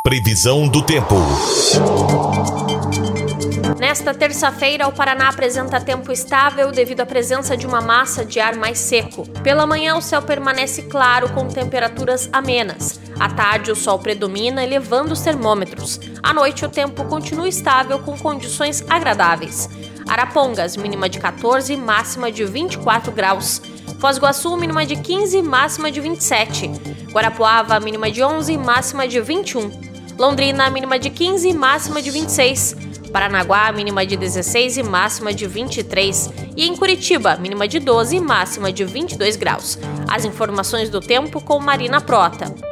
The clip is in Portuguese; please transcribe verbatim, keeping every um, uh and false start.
Previsão do tempo. Nesta terça-feira, o Paraná apresenta tempo estável devido à presença de uma massa de ar mais seco. Pela manhã, o céu permanece claro com temperaturas amenas. À tarde, o sol predomina, elevando os termômetros. À noite, o tempo continua estável com condições agradáveis. Arapongas, mínima de quatorze, máxima de vinte e quatro graus. Foz do Iguaçu, mínima de quinze, máxima de vinte e sete. Guarapuava, mínima de onze, máxima de vinte e um. Londrina, mínima de quinze, máxima de vinte e seis. Paranaguá, mínima de dezesseis e máxima de vinte e três. E em Curitiba, mínima de doze e máxima de vinte e dois graus. As informações do tempo com Marina Prota.